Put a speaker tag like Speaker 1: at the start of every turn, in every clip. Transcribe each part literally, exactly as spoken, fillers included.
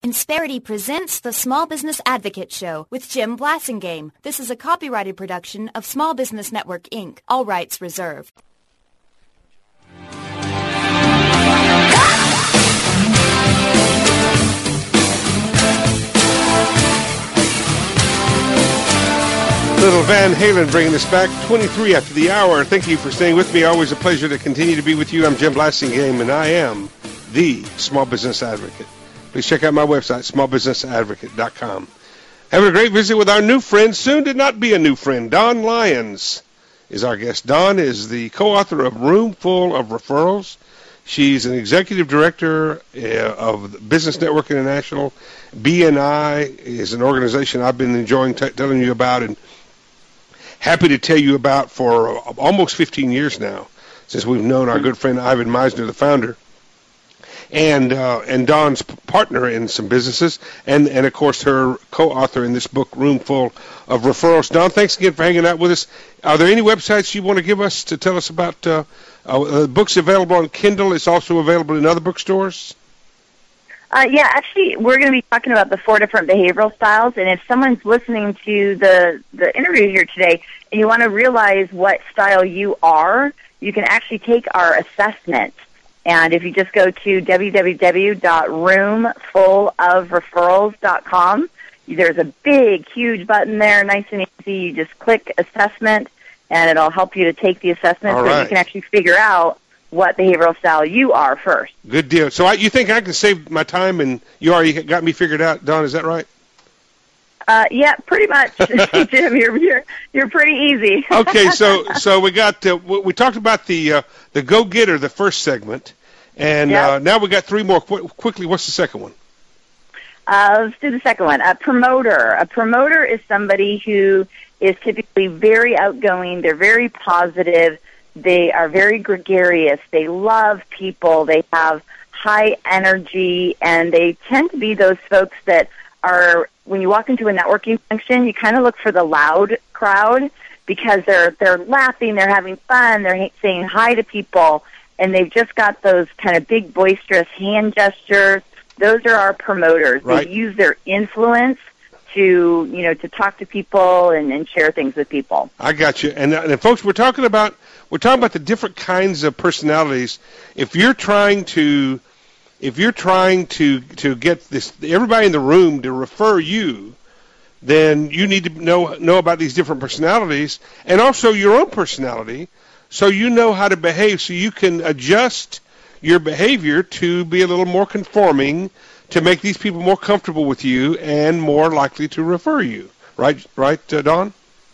Speaker 1: Insperity presents the Small Business Advocate Show with Jim Blasingame. This is a copyrighted production of Small Business Network, Incorporated. All rights reserved.
Speaker 2: Little Van Halen bringing us back twenty-three after the hour. Thank you for staying with me. Always a pleasure to continue to be with you. I'm Jim Blasingame, and I am the Small Business Advocate. Please check out my website, small business advocate dot com. Having a great visit with our new friend, soon to not be a new friend. Dawn Lyons is our guest. Dawn is the co-author of Room Full of Referrals. She's an executive director uh, of Business Network International. B N I is an organization I've been enjoying t- telling you about and happy to tell you about for uh, almost fifteen years now, since we've known our good friend Ivan Meisner, the founder, and uh, and Dawn's partner in some businesses, and, and of course her co-author in this book, Room Full of Referrals. Dawn, thanks again for hanging out with us. Are there any websites you want to give us to tell us about? Uh, uh, the book's available on Kindle. It's also available in other bookstores.
Speaker 3: Uh, yeah, actually, we're going to be talking about the four different behavioral styles, and if someone's listening to the, the interview here today and you want to realize what style you are, you can actually take our assessment. And if you just go to w w w dot room full of referrals dot com, there's a big, huge button there, nice and easy. You just click assessment, and it'll help you to take the assessment
Speaker 2: All
Speaker 3: so
Speaker 2: right.
Speaker 3: you can actually figure out what behavioral style you are first.
Speaker 2: Good deal. So I, you think I can save my time, and you already got me figured out, Dawn, is that right?
Speaker 3: Uh, yeah, pretty much, Jim. You're, you're you're pretty easy.
Speaker 2: Okay, so so we got uh, we we talked about the uh, the go getter, the first segment, and
Speaker 3: Yep.
Speaker 2: uh, now we got three more. Qu- quickly, what's the second one?
Speaker 3: Uh, let's do the second one. A promoter. A promoter is somebody who is typically very outgoing. They're very positive. They are very gregarious. They love people. They have high energy, and they tend to be those folks that are, when you walk into a networking function, you kind of look for the loud crowd because they're they're laughing, they're having fun, they're saying hi to people, and they've just got those kind of big, boisterous hand gestures. Those are our promoters.
Speaker 2: Right.
Speaker 3: They use their influence to, you know, to talk to people and, and share things with people.
Speaker 2: I got you. And, uh, and folks, we're talking about we're talking about the different kinds of personalities. If you're trying to if you're trying to to get this everybody in the room to refer you, then you need to know know about these different personalities and also your own personality, so you know how to behave, so you can adjust your behavior to be a little more conforming, to make these people more comfortable with you and more likely to refer you. Right, right, uh, Dawn?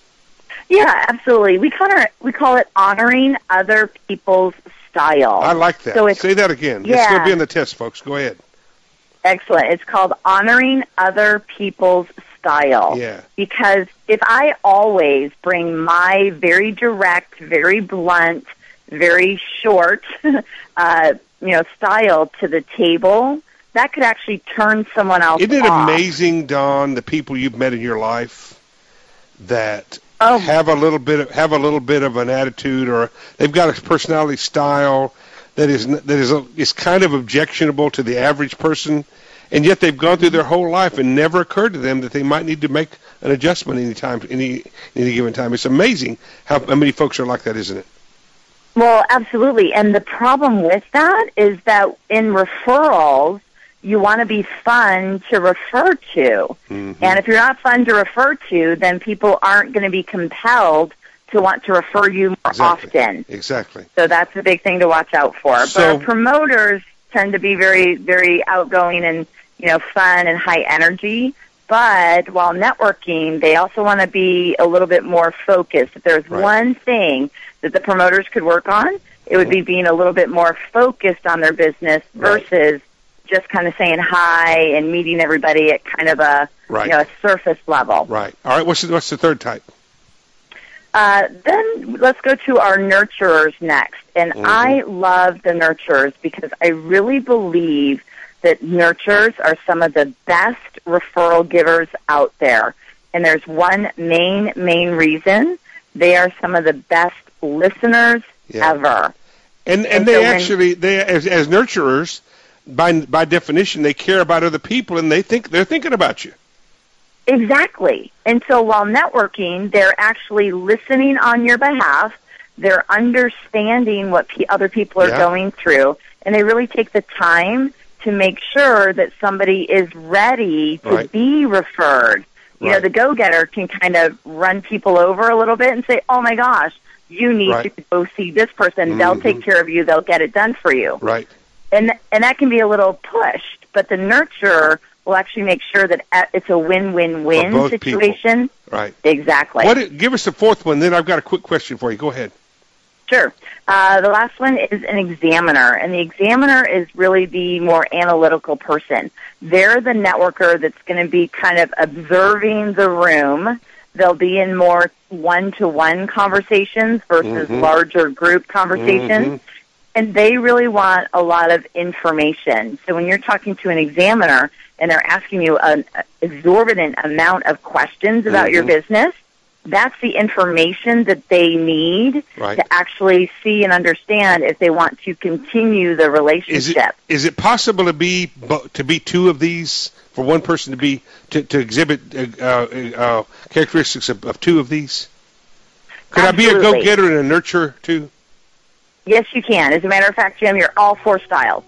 Speaker 3: Yeah, absolutely. We call it we call it honoring other people's style.
Speaker 2: I like that.
Speaker 3: So it's,
Speaker 2: Say that again.
Speaker 3: Yeah.
Speaker 2: It's going to be in the test, folks. Go ahead.
Speaker 3: Excellent. It's called honoring other people's style.
Speaker 2: Yeah.
Speaker 3: Because if I always bring my very direct, very blunt, very short, uh, you know, style to the table, that could actually turn someone else
Speaker 2: Isn't it
Speaker 3: off.
Speaker 2: amazing, Dawn, the people you've met in your life that
Speaker 3: Oh.
Speaker 2: have a little bit of, have a little bit of an attitude, or they've got a personality style that is that is a, is kind of objectionable to the average person, and yet they've gone through their whole life and never occurred to them that they might need to make an adjustment any time, any any given time. It's amazing how, how many folks are like that, isn't it?
Speaker 3: Well, absolutely. And the problem with that is that in referrals, you want to be fun to refer to.
Speaker 2: Mm-hmm.
Speaker 3: And if you're not fun to refer to, then people aren't going to be compelled to want to refer you more
Speaker 2: Exactly.
Speaker 3: often.
Speaker 2: Exactly.
Speaker 3: So that's a big thing to watch out for.
Speaker 2: So-
Speaker 3: but our promoters tend to be very, very outgoing and, you know, fun and high energy. But while networking, they also want to be a little bit more focused. If there's
Speaker 2: Right.
Speaker 3: one thing that the promoters could work on, it would be being a little bit more focused on their business versus
Speaker 2: Right.
Speaker 3: just kind of saying hi and meeting everybody at kind of a,
Speaker 2: Right.
Speaker 3: you know, a surface level.
Speaker 2: Right. All right. What's the, what's the third type?
Speaker 3: Uh, then let's go to our nurturers next. And
Speaker 2: Mm-hmm.
Speaker 3: I love the nurturers because I really believe that nurturers are some of the best referral givers out there. And there's one main, main reason. They are some of the best listeners
Speaker 2: Yeah.
Speaker 3: ever.
Speaker 2: And and
Speaker 3: And
Speaker 2: they
Speaker 3: so when-
Speaker 2: actually they as as nurturers, by by definition, they care about other people, and they think they're thinking about you.
Speaker 3: Exactly. And so while networking, they're actually listening on your behalf. They're understanding what p- other people are
Speaker 2: yeah.
Speaker 3: going through, and they really take the time to make sure that somebody is ready to
Speaker 2: right.
Speaker 3: be referred. You
Speaker 2: right.
Speaker 3: know, the go-getter can kind of run people over a little bit and say, oh, my gosh, you need
Speaker 2: right.
Speaker 3: to go see this person.
Speaker 2: Mm-hmm.
Speaker 3: They'll take care of you. They'll get it done for you.
Speaker 2: Right.
Speaker 3: And and that can be a little pushed, but the nurturer will actually make sure that it's a win-win-win situation.
Speaker 2: People. Right.
Speaker 3: Exactly.
Speaker 2: What? Give us the fourth one, then I've got a quick question for you. Go ahead.
Speaker 3: Sure. Uh, the last one is an examiner, and the examiner is really the more analytical person. They're the networker that's going to be kind of observing the room. They'll be in more one-to-one conversations versus
Speaker 2: mm-hmm.
Speaker 3: larger group conversations. Mm-hmm. And they really want a lot of information. So when you're talking to an examiner and they're asking you an exorbitant amount of questions about mm-hmm. your business, that's the information that they need
Speaker 2: right.
Speaker 3: to actually see and understand if they want to continue the relationship.
Speaker 2: Is it, is it possible to be to be two of these, for one person to be to, to exhibit uh, uh, characteristics of, of two of these? Could
Speaker 3: Absolutely.
Speaker 2: I be a go-getter and a nurturer too?
Speaker 3: Yes, you can. As a matter of fact, Jim, you're all four styles.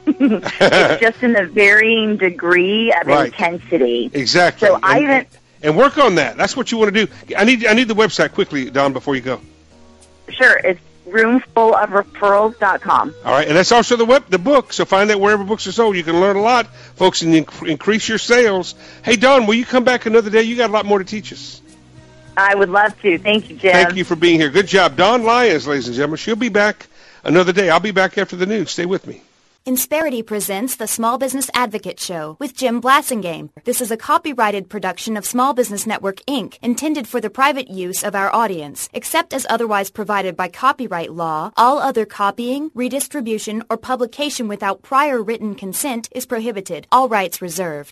Speaker 3: It's just in the varying degree of
Speaker 2: right.
Speaker 3: intensity.
Speaker 2: Exactly.
Speaker 3: So
Speaker 2: and,
Speaker 3: I even
Speaker 2: and work on that. That's what you want to do. I need I need the website quickly, Dawn, before you go.
Speaker 3: Sure, it's roomful of referrals dot com.
Speaker 2: All right, and that's also the web the book. So find that wherever books are sold. You can learn a lot, folks, and inc- increase your sales. Hey, Dawn, will you come back another day? You got a lot more to teach us.
Speaker 3: I would love to. Thank you, Jim.
Speaker 2: Thank you for being here. Good job, Dawn Lyons, ladies and gentlemen. She'll be back another day. I'll be back after the news. Stay with me.
Speaker 1: Insperity presents the Small Business Advocate Show with Jim Blassingame. This is a copyrighted production of Small Business Network, Incorporated, intended for the private use of our audience. Except as otherwise provided by copyright law, all other copying, redistribution, or publication without prior written consent is prohibited. All rights reserved.